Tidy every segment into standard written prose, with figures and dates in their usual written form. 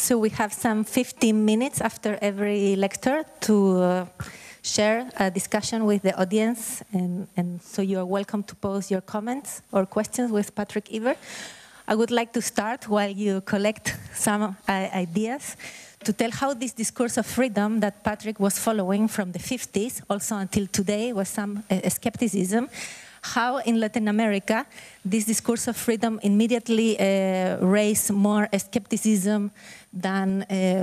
So we have some 15 minutes after every lecture to share a discussion with the audience, and so you are welcome to pose your comments or questions with Patrick Evert. I would like to start while you collect some ideas to tell how this discourse of freedom that Patrick was following from the 50s, also until today, was some skepticism, how in Latin America this discourse of freedom immediately raised more skepticism than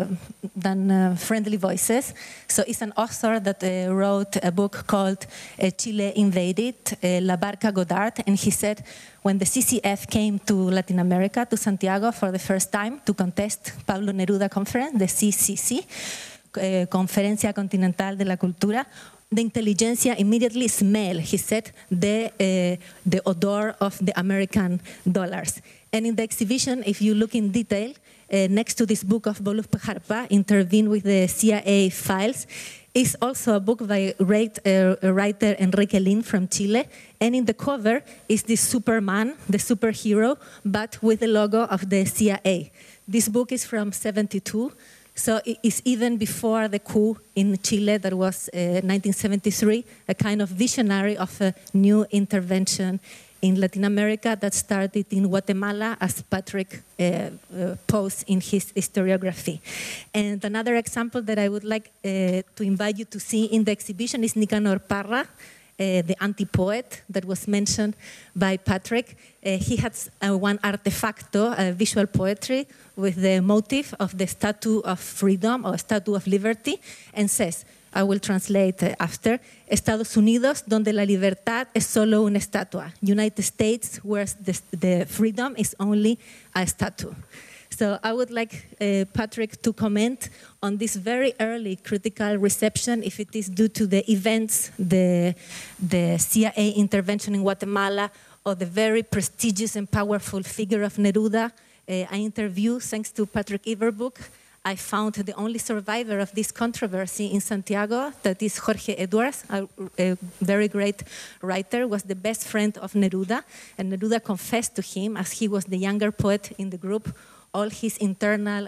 friendly voices. So it's an author that wrote a book called Chile Invaded, La Barca Godard, and he said when the CCF came to Latin America, to Santiago for the first time to contest Pablo Neruda Conference, the CCC, Conferencia Continental de la Cultura, the intelligentsia immediately smelled, he said, the odor of the American dollars. And in the exhibition, if you look in detail, next to this book of Volúspe Jarpa, Intervene with the CIA Files, is also a book by writer Enrique Lin from Chile. And in the cover is this Superman, the superhero, but with the logo of the CIA. This book is from '72. So it's even before the coup in Chile that was 1973, a kind of visionary of a new intervention in Latin America that started in Guatemala, as Patrick posed in his historiography. And another example that I would like to invite you to see in the exhibition is Nicanor Parra, the anti-poet that was mentioned by Patrick. He has one artefacto, visual poetry, with the motif of the Statue of Freedom or Statue of Liberty, and says, I will translate after, Estados Unidos, donde la libertad es solo una estatua. United States, where the freedom is only a statue. So I would like Patrick to comment on this very early critical reception, if it is due to the events, the CIA intervention in Guatemala, or the very prestigious and powerful figure of Neruda. I interviewed, thanks to Patrick Ebert's book, I found the only survivor of this controversy in Santiago, that is Jorge Edwards, a very great writer, was the best friend of Neruda, and Neruda confessed to him, as he was the younger poet in the group, all his internal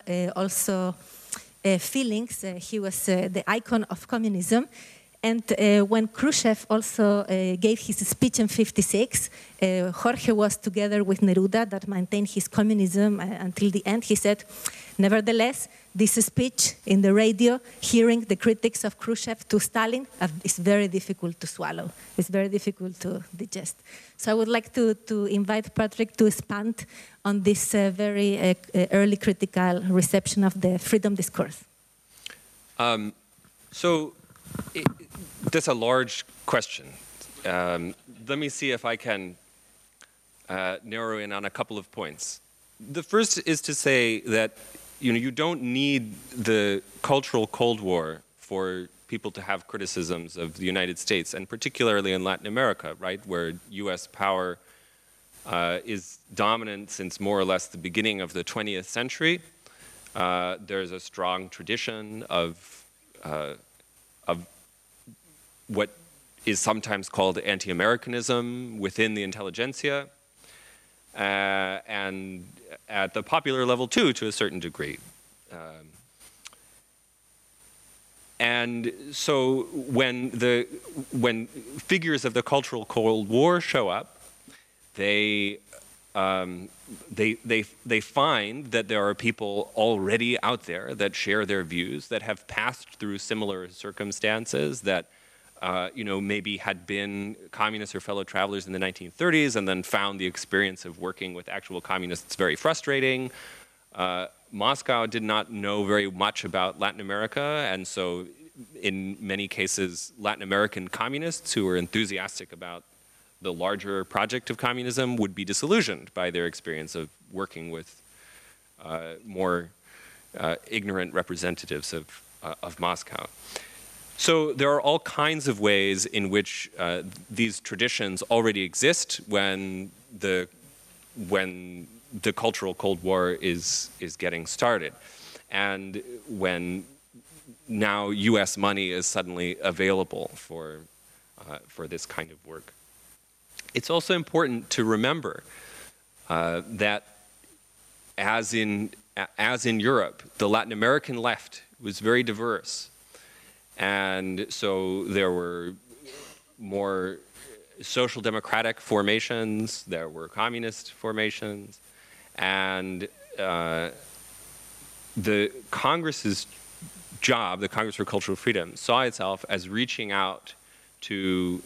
feelings. He was the icon of communism. And when Khrushchev also gave his speech in '56, Jorge was together with Neruda that maintained his communism until the end. He said, nevertheless, this speech in the radio, hearing the critics of Khrushchev to Stalin, is very difficult to swallow. It's very difficult to digest. So I would like to invite Patrick to expand on this very early critical reception of the freedom discourse. That's a large question. Let me see if I can narrow in on a couple of points. The first is to say that you don't need the cultural Cold War for people to have criticisms of the United States, and particularly in Latin America, right, where U.S. power is dominant since more or less the beginning of the 20th century. There's a strong tradition of what is sometimes called anti-Americanism within the intelligentsia, and at the popular level too, to a certain degree. And so when figures of the cultural Cold War show up, they find that there are people already out there that share their views, that have passed through similar circumstances, that maybe had been communists or fellow travelers in the 1930s and then found the experience of working with actual communists very frustrating. Moscow did not know very much about Latin America, and so in many cases, Latin American communists who were enthusiastic about the larger project of communism would be disillusioned by their experience of working with more ignorant representatives of Moscow. So there are all kinds of ways in which these traditions already exist when the cultural Cold War is getting started, and when now U.S. money is suddenly available for this kind of work. It's also important to remember that as in as in Europe, the Latin American left was very diverse. And so there were more social democratic formations, there were communist formations, and the Congress's job, the Congress for Cultural Freedom, saw itself as reaching out to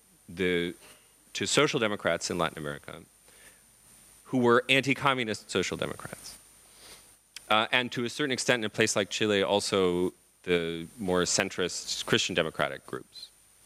social democrats in Latin America who were anti-communist social democrats. And to a certain extent, in a place like Chile, also the more centrist Christian democratic groups.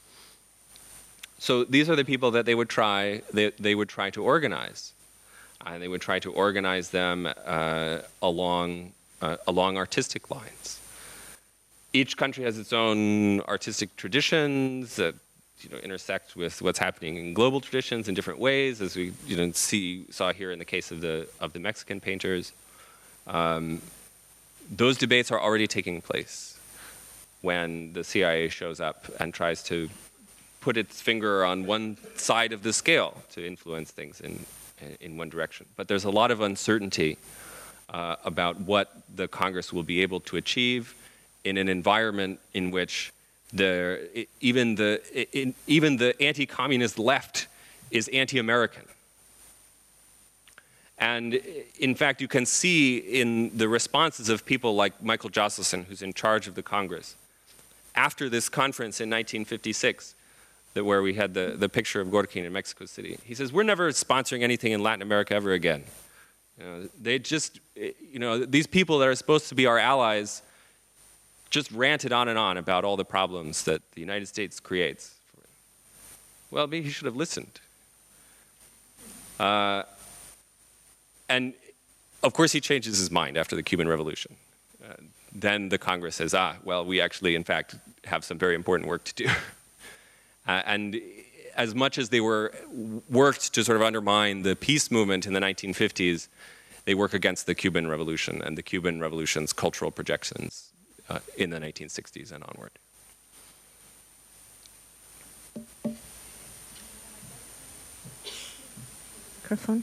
So these are the people that they would try to organize. And they would try to organize them along artistic lines. Each country has its own artistic traditions that intersect with what's happening in global traditions in different ways, as we saw here in the case of the Mexican painters. Those debates are already taking place when the CIA shows up and tries to put its finger on one side of the scale to influence things in one direction. But there's a lot of uncertainty about what the Congress will be able to achieve in an environment in which even the anti-communist left is anti-American. And in fact, you can see in the responses of people like Michael Josselson, who's in charge of the Congress, after this conference in 1956, where we had the picture of Gorkin in Mexico City, he says, "We're never sponsoring anything in Latin America ever again. They just, these people that are supposed to be our allies just ranted on and on about all the problems that the United States creates." Well, maybe he should have listened. And of course he changes his mind after the Cuban Revolution. Then the Congress says, well, we actually, in fact, have some very important work to do. And as much as they worked to sort of undermine the peace movement in the 1950s, they work against the Cuban Revolution and the Cuban Revolution's cultural projections in the 1960s and onward. Microphone.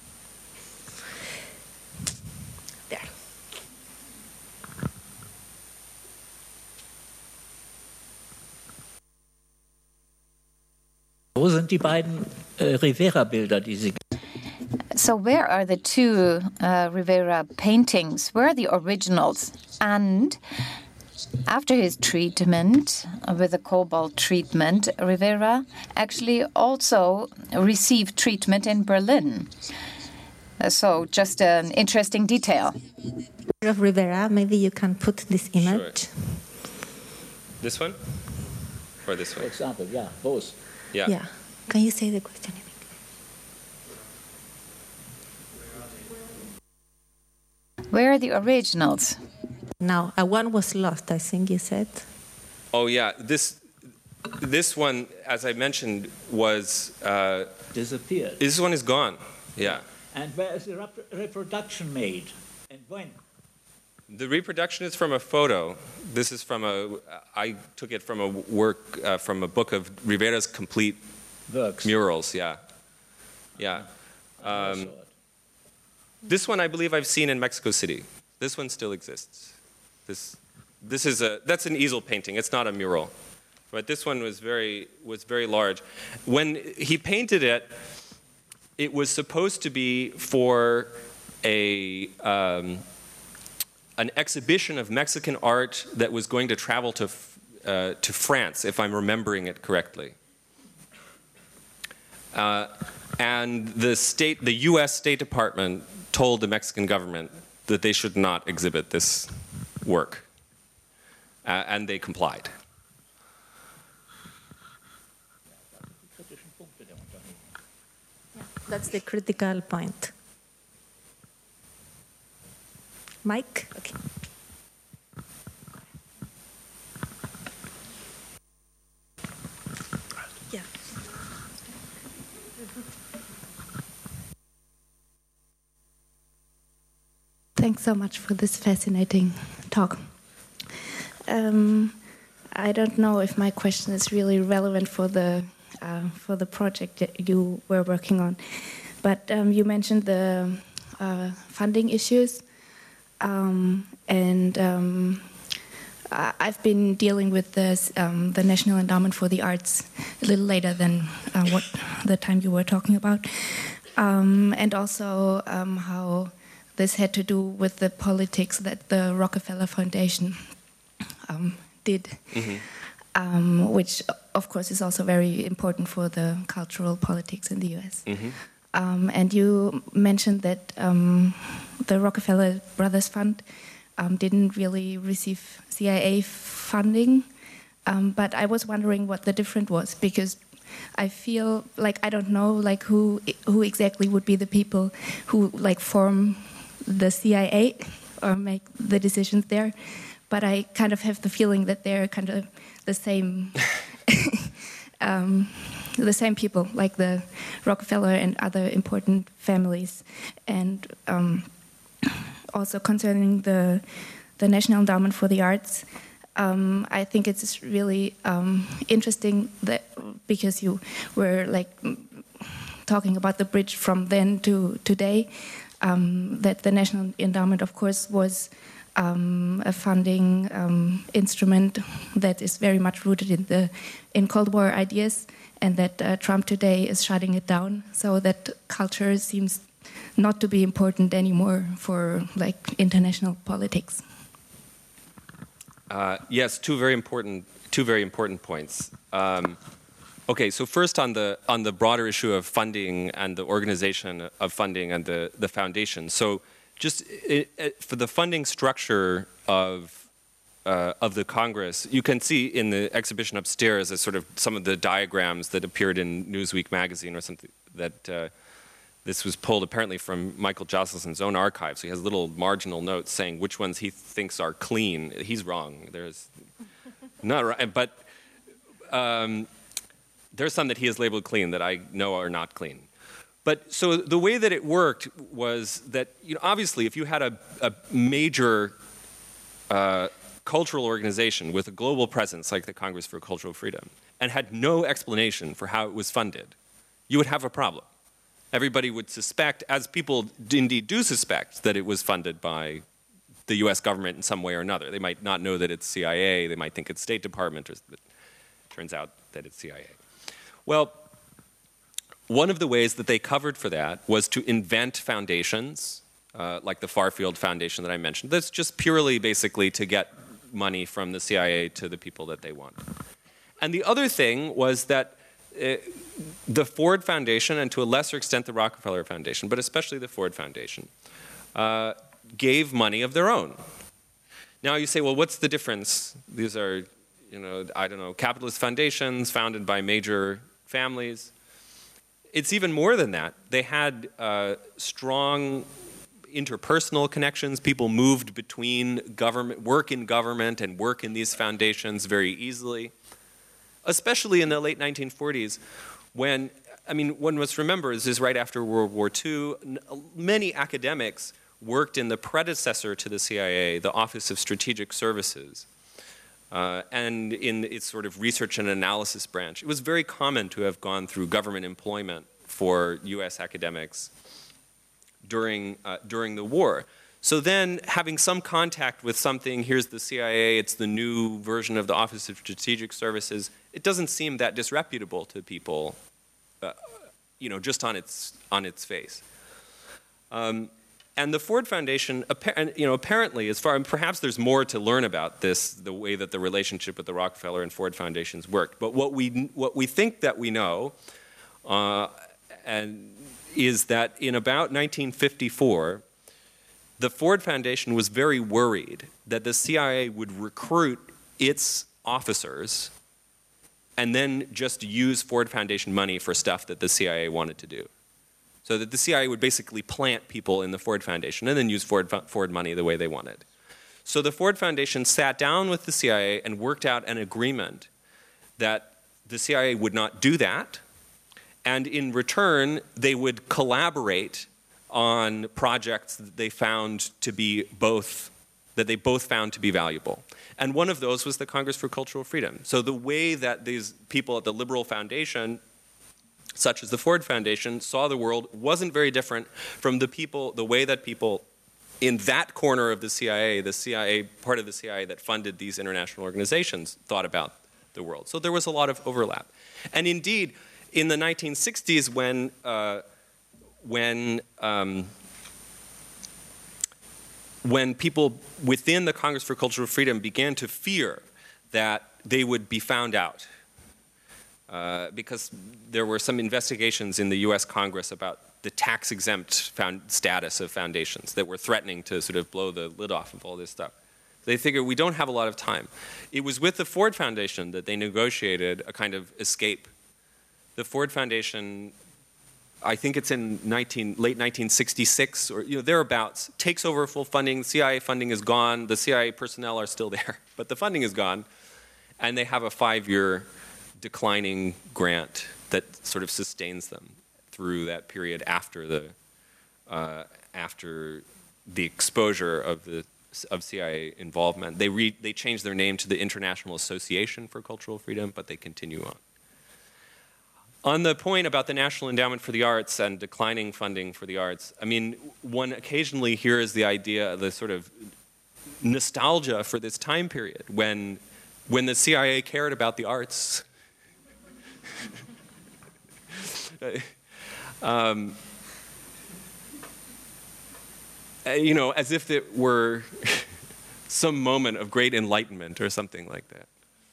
There. Wo sind die beiden Rivera-Bilder, die Sie... So where are the two Rivera paintings? Where are the originals? And after his treatment with the cobalt treatment, Rivera actually also received treatment in Berlin. So just an interesting detail. Of Rivera, maybe you can put this image. Sure. This one? Or this one? For example, yeah, both. Yeah. Can you say the question? Where are the originals? Now, one was lost, I think you said. Oh yeah, this one, as I mentioned, was disappeared. This one is gone. Yeah. And where is the reproduction made, and when? The reproduction is from a photo. This is from I took it from a work, from a book of Rivera's complete works. Murals. Yeah. This one I believe I've seen in Mexico City. This one still exists. That's an easel painting. It's not a mural, but this one was very large. When he painted it, it was supposed to be for an exhibition of Mexican art that was going to travel to France, if I'm remembering it correctly. And the U.S. State Department told the Mexican government that they should not exhibit this work, and they complied. That's the critical point. Mike? Okay. Yeah. Thanks so much for this fascinating talk. I don't know if my question is really relevant for the project that you were working on, but you mentioned the funding issues. I've been dealing with the National Endowment for the Arts a little later than what the time you were talking about, and also how this had to do with the politics that the Rockefeller Foundation did, which of course is also very important for the cultural politics in the US. And you mentioned that the Rockefeller Brothers Fund didn't really receive CIA funding, but I was wondering what the difference was, because I feel like I don't know like who exactly would be the people who like form the CIA or make the decisions there, but I kind of have the feeling that they're kind of the same. The same people, like the Rockefeller and other important families, and also concerning the National Endowment for the Arts, I think it's really interesting that because you were like talking about the bridge from then to today, that the National Endowment, of course, was a funding instrument that is very much rooted in Cold War ideas, and that Trump today is shutting it down, so that culture seems not to be important anymore for like international politics. Yes, two very important points. Okay, so first on the broader issue of funding and the organization of funding and the foundation. So just for the funding structure of the Congress, you can see in the exhibition upstairs as sort of some of the diagrams that appeared in Newsweek magazine or something, that this was pulled apparently from Michael Joselson's own archives. So he has little marginal notes saying which ones he thinks are clean. He's wrong. There's not right, but there's some that he has labeled clean that I know are not clean. But so the way that it worked was that, you know, obviously if you had a major cultural organization with a global presence like the Congress for Cultural Freedom and had no explanation for how it was funded, you would have a problem. Everybody would suspect, as people indeed do suspect, that it was funded by the US government in some way or another. They might not know that it's CIA, they might think it's State Department, or it turns out that it's CIA. Well, one of the ways that they covered for that was to invent foundations, like the Farfield Foundation that I mentioned. That's just purely basically to get money from the CIA to the people that they want. And the other thing was that the Ford Foundation, and to a lesser extent the Rockefeller Foundation, but especially the Ford Foundation, gave money of their own. Now you say, well, what's the difference? These are, you know, I don't know, capitalist foundations founded by major families. It's even more than that. They had strong interpersonal connections. People moved between work in government and work in these foundations very easily, especially in the late 1940s when, I mean, one must remember this is right after World War II. Many academics worked in the predecessor to the CIA, the Office of Strategic Services, and in its sort of research and analysis branch. It was very common to have gone through government employment for US academics during the war. So then having some contact with something, here's the CIA, it's the new version of the Office of Strategic Services, it doesn't seem that disreputable to people, you know, just on its face. And the Ford Foundation, you know, apparently, perhaps there's more to learn about this, the way that the relationship with the Rockefeller and Ford Foundations worked. But what we think that we know, and is that in about 1954, the Ford Foundation was very worried that the CIA would recruit its officers and then just use Ford Foundation money for stuff that the CIA wanted to do. So that the CIA would basically plant people in the Ford Foundation and then use Ford money the way they wanted. So the Ford Foundation sat down with the CIA and worked out an agreement that the CIA would not do that, and in return they would collaborate on projects that they found to be that they both found to be valuable. And one of those was the Congress for Cultural Freedom. So the way that these people at the Liberal Foundation, such as the Ford Foundation, saw the world wasn't very different from the way that people in that corner of the CIA, part of the CIA that funded these international organizations, thought about the world. So there was a lot of overlap. And indeed, in the 1960s, when people within the Congress for Cultural Freedom began to fear that they would be found out, because there were some investigations in the US Congress about the tax-exempt status of foundations that were threatening to sort of blow the lid off of all this stuff. They figured we don't have a lot of time. It was with the Ford Foundation that they negotiated a kind of escape. The Ford Foundation, I think it's in late 1966 or thereabouts, takes over full funding. CIA funding is gone. The CIA personnel are still there, but the funding is gone. And they have a 5-year declining grant that sort of sustains them through that period after the exposure of CIA involvement. They changed their name to the International Association for Cultural Freedom, but they continue on. On the point about the National Endowment for the Arts and declining funding for the arts, I mean, one occasionally hears the idea, the sort of nostalgia for this time period when the CIA cared about the arts. As if it were some moment of great enlightenment or something like that.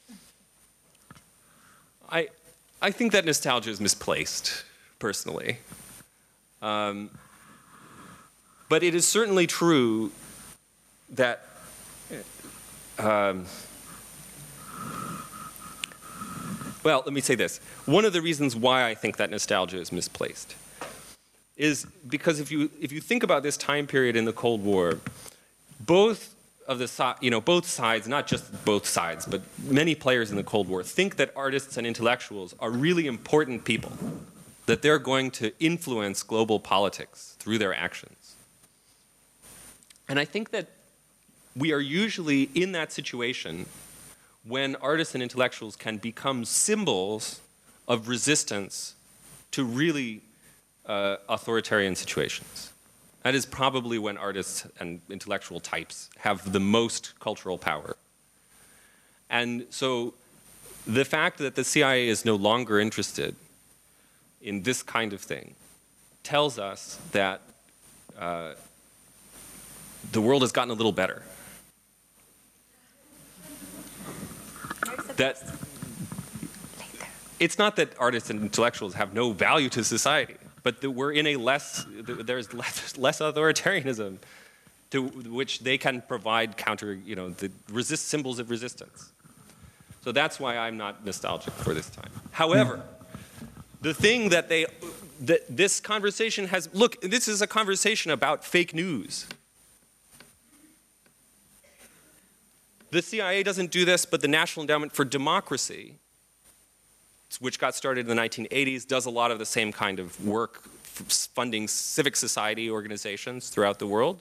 I think that nostalgia is misplaced, personally. But it is certainly true that well, let me say this. One of the reasons why I think that nostalgia is misplaced is because if you think about this time period in the Cold War, both sides, not just both sides, but many players in the Cold War think that artists and intellectuals are really important people, that they're going to influence global politics through their actions. And I think that we are usually in that situation when artists and intellectuals can become symbols of resistance to really authoritarian situations. That is probably when artists and intellectual types have the most cultural power. And so the fact that the CIA is no longer interested in this kind of thing tells us that the world has gotten a little better. That it's not that artists and intellectuals have no value to society, but that we're in there's less authoritarianism to which they can provide symbols of resistance. So that's why I'm not nostalgic for this time. However, the thing that this conversation has, look, this is a conversation about fake news. The CIA doesn't do this, but the National Endowment for Democracy, which got started in the 1980s, does a lot of the same kind of work, funding civic society organizations throughout the world.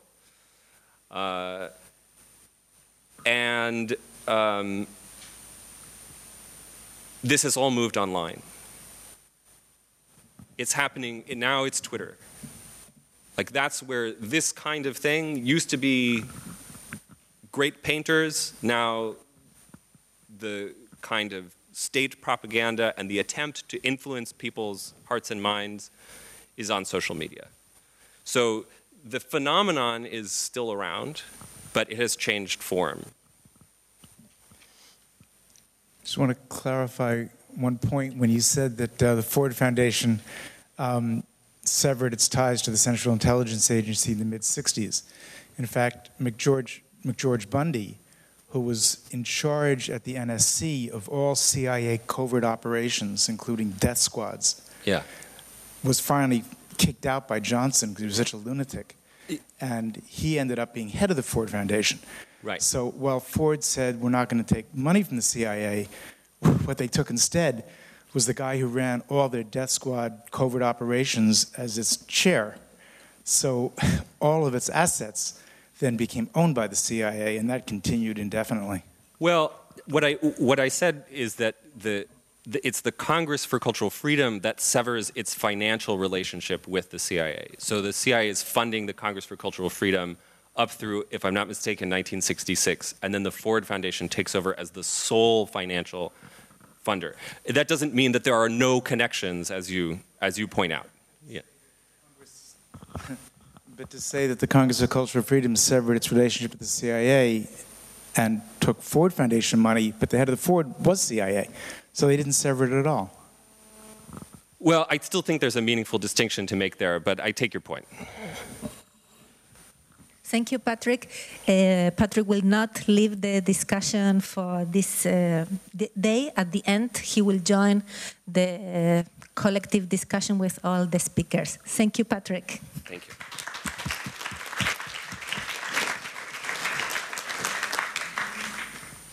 This has all moved online. It's happening, now it's Twitter. Like that's where this kind of thing used to be great painters, now the kind of state propaganda and the attempt to influence people's hearts and minds is on social media. So the phenomenon is still around, but it has changed form. Just want to clarify one point when you said that the Ford Foundation severed its ties to the Central Intelligence Agency in the mid-'60s. In fact, McGeorge Bundy, who was in charge at the NSC of all CIA covert operations, including death squads, was finally kicked out by Johnson because he was such a lunatic. And he ended up being head of the Ford Foundation. Right. So while Ford said, we're not going to take money from the CIA, what they took instead was the guy who ran all their death squad covert operations as its chair. So all of its assets then became owned by the CIA, and that continued indefinitely. Well, what I said is that it's the Congress for Cultural Freedom that severs its financial relationship with the CIA. So the CIA is funding the Congress for Cultural Freedom up through, if I'm not mistaken, 1966, and then the Ford Foundation takes over as the sole financial funder. That doesn't mean that there are no connections, as you point out. Yeah. But to say that the Congress of Cultural Freedom severed its relationship with the CIA and took Ford Foundation money, but the head of the Ford was CIA, so they didn't sever it at all. Well, I still think there's a meaningful distinction to make there, but I take your point. Thank you, Patrick. Patrick will not leave the discussion for this day. At the end, he will join the collective discussion with all the speakers. Thank you, Patrick. Thank you.